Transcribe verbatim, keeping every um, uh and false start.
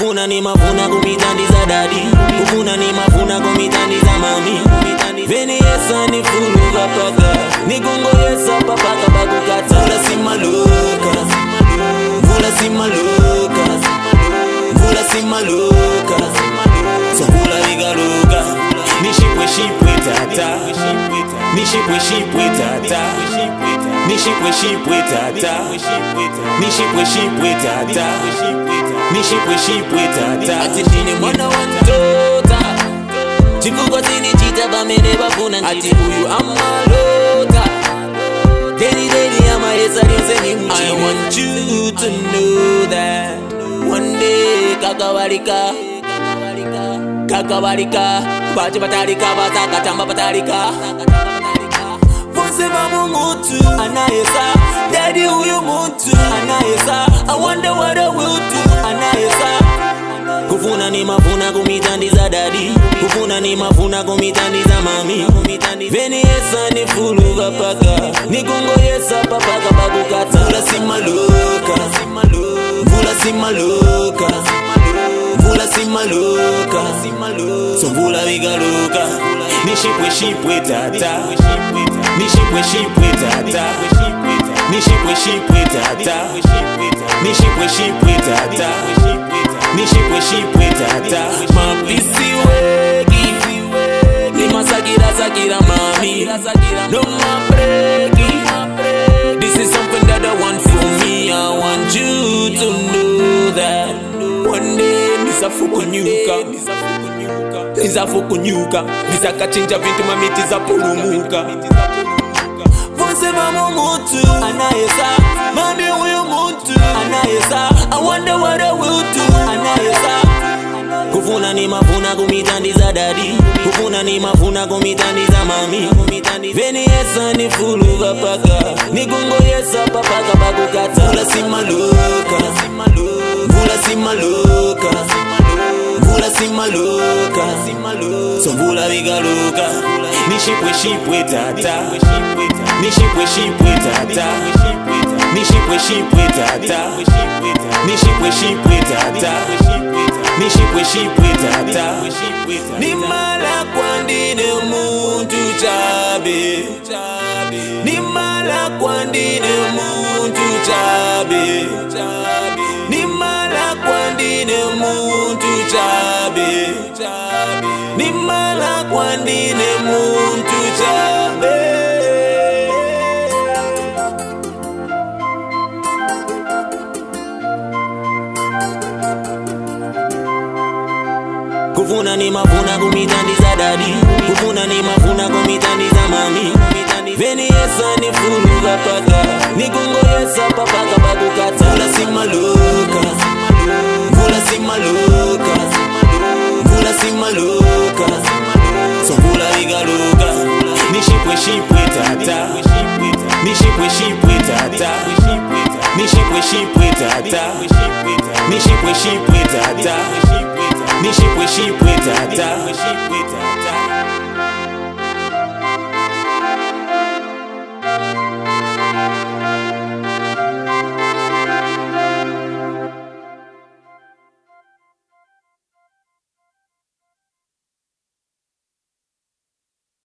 Kufuna ni mafuna kumitandiza dadi, kufuna ni mafuna kumitandiza mami. Veni yesa ni fuluga paka, ni gongo yesa papaka bakukata. Vula si maluka, vula si maluka, vula si maluka, so vula vigaluka. Nishipwe shipwe tata, nishipwe shipwe tata, nishipwe shipwe tata, nishipwe shipwe tata, nishipwe shipwe tata. Ati shini mwana wantota, chifuko zini chita bamene bafuna njita. Ati huyu amalota, deli deli ama esa yose ni mchi. I want you to know that one day kakawarika, kakawarika, baje batarika, bataka tamba batarika. Vonse vamu mutu anayesa, daddy huyu mutu anayesa. I wonder what I will do anayesa. Kufuna ni mafuna kumitandiza daddy, kufuna ni mafuna kumitandiza mami. Veni yesa ni fuluga paka, ni gongo yesa papaka bakukata. Vula si maluka, vula si maluka, vula si maluka, so vula vigaluka. Nishipwe shipwe tata, nishipwe shipwe tata, nishipwe shipwe tata, nishipwe shipwe tata, nishipwe shipwe tata. Mapisi wegi, ni masagira sagira mami, no mabreki. This is something that I want for me. I want you to know that one day nisafukunyuka, nisafukunyuka, nisakachinja vintu mamiti za purumuka. Vonse vamu mutu anayesa, mami huyu mutu anayesa. I wonder what I will do anayesa. Kufuna ni mafuna kumitandiza dadi, kufuna ni mafuna kumitandiza mami. Veni yesa ni fuluga paka, ni gongo yesa papaka bakukata. Vula si maluka, vula si maluka, vula si maluka, so vula vigaluka. Nishipwe shipwe tata, nishipwe shipwe tata, nishipwe shipwe tata, nishipwe shipwe tata, nishipwe shipwe tata. Ni mala kwandine muntu chabe, ni mala kwandine muntu chabe, ni mala kwandine muntu chabe, ni mala kwandine muntu chabe. Kufuna ni mafuna kumitandiza dadi, kufuna ni mafuna kumitandiza mami. Veni yesa ni fuluga paka, ni gongo yesa papaka bakukata. Vula si maluka, vula si maluka, vula si maluka, so vula vigaluka. Nishipwe shipwe tata, nishipwe shipwe tata, nishipwe shipwe tata, nishipwe shipwe tata, nishipwe shipwe tata.